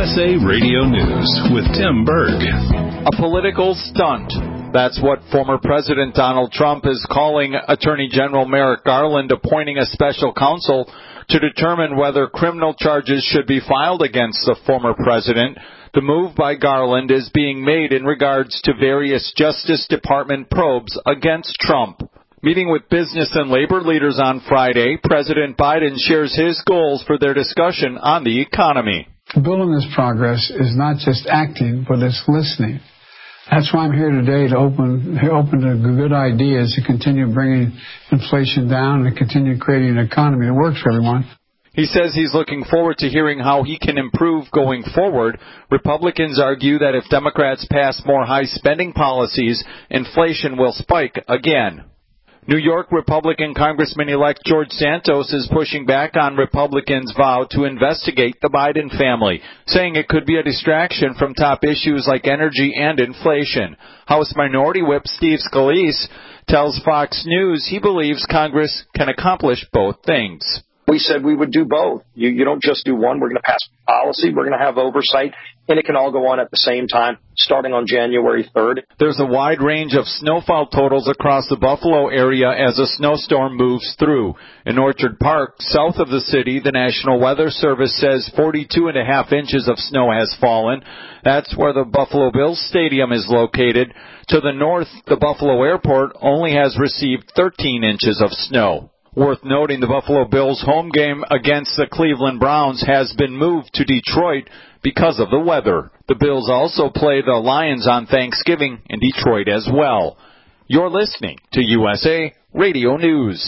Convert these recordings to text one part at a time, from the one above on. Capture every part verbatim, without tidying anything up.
S A Radio News with Tim Berg. A political stunt. That's what former President Donald Trump is calling Attorney General Merrick Garland appointing a special counsel to determine whether criminal charges should be filed against the former president. The move by Garland is being made in regards to various Justice Department probes against Trump. Meeting with business and labor leaders on Friday, President Biden shares his goals for their discussion on the economy. Building this progress is not just acting, but it's listening. That's why I'm here today, to open open to good ideas to continue bringing inflation down and continue creating an economy that works for everyone. He says he's looking forward to hearing how he can improve going forward. Republicans argue that if Democrats pass more high spending policies, inflation will spike again. New York Republican Congressman-elect George Santos is pushing back on Republicans' vow to investigate the Biden family, saying it could be a distraction from top issues like energy and inflation. House Minority Whip Steve Scalise tells Fox News he believes Congress can accomplish both things. We said we would do both. You, you don't just do one. We're going to pass policy. We're going to have oversight, and it can all go on at the same time, starting on January third. There's a wide range of snowfall totals across the Buffalo area as a snowstorm moves through. In Orchard Park, south of the city, the National Weather Service says forty-two and a half inches of snow has fallen. That's where the Buffalo Bills Stadium is located. To the north, the Buffalo Airport only has received thirteen inches of snow. Worth noting, the Buffalo Bills' home game against the Cleveland Browns has been moved to Detroit because of the weather. The Bills also play the Lions on Thanksgiving in Detroit as well. You're listening to U S A Radio News.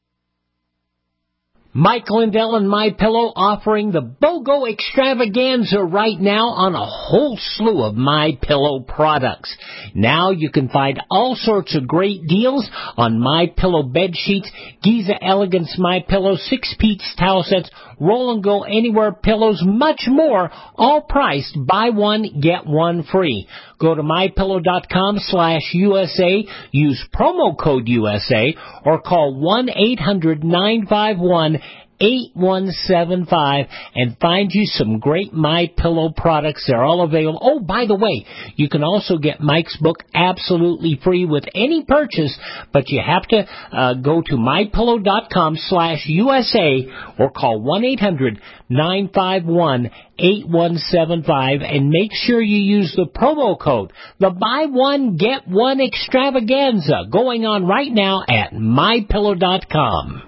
Mike Lindell and MyPillow offering the BOGO extravaganza right now on a whole slew of MyPillow products. Now you can find all sorts of great deals on MyPillow bed sheets, Giza Elegance MyPillow, six-piece towel sets, Roll and Go Anywhere pillows, much more, all priced buy one, get one free. Go to MyPillow.com slash USA, use promo code U S A, or call one eight hundred nine five one eight one seven five and find you some great MyPillow products. They're all available. Oh, by the way, you can also get Mike's book absolutely free with any purchase, but you have to uh, go to MyPillow.com slash USA or call one eight hundred nine five one eight one seven five and make sure you use the promo code, the buy one, get one extravaganza, going on right now at My Pillow dot com.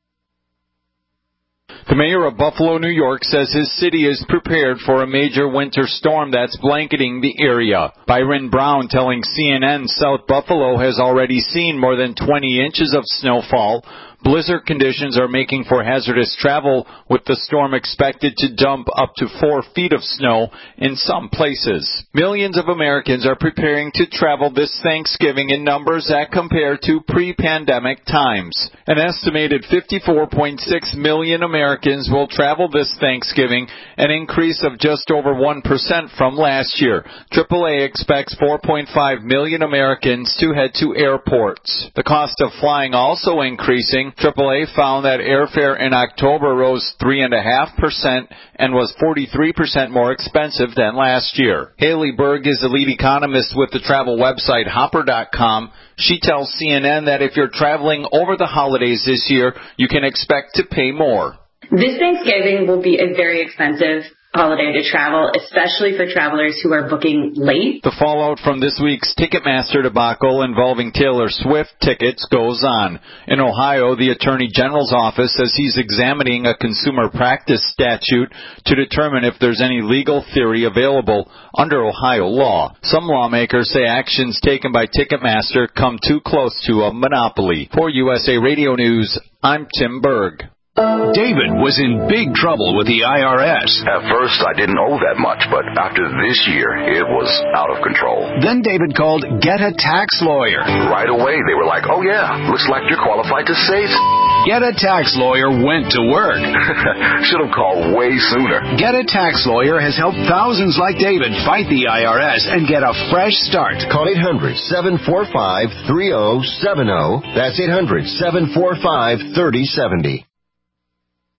The mayor of Buffalo, New York, says his city is prepared for a major winter storm that's blanketing the area. Byron Brown telling C N N South Buffalo has already seen more than twenty inches of snowfall. Blizzard conditions are making for hazardous travel, with the storm expected to dump up to four feet of snow in some places. Millions of Americans are preparing to travel this Thanksgiving in numbers that compare to pre-pandemic times. An estimated fifty-four point six million Americans will travel this Thanksgiving, an increase of just over one percent from last year. triple A expects four point five million Americans to head to airports. The cost of flying also increasing. triple A found that airfare in October rose three point five percent and was forty-three percent more expensive than last year. Haley Berg is the lead economist with the travel website Hopper dot com. She tells C N N that if you're traveling over the holidays this year, you can expect to pay more. This Thanksgiving will be a very expensive holiday to travel, especially for travelers who are booking late. The fallout from this week's Ticketmaster debacle involving Taylor Swift tickets goes on. In Ohio, the Attorney General's office says he's examining a consumer practice statute to determine if there's any legal theory available under Ohio law. Some lawmakers say actions taken by Ticketmaster come too close to a monopoly. For U S A Radio News, I'm Tim Berg. David was in big trouble with the I R S. At first, I didn't owe that much, but after this year, it was out of control. Then David called Get a Tax Lawyer. Right away, they were like, oh yeah, looks like you're qualified to save. Get a Tax Lawyer went to work. Should have called way sooner. Get a Tax Lawyer has helped thousands like David fight the I R S and get a fresh start. Call eight hundred, seven four five, three oh seven oh. That's eight hundred, seven four five, three oh seven oh.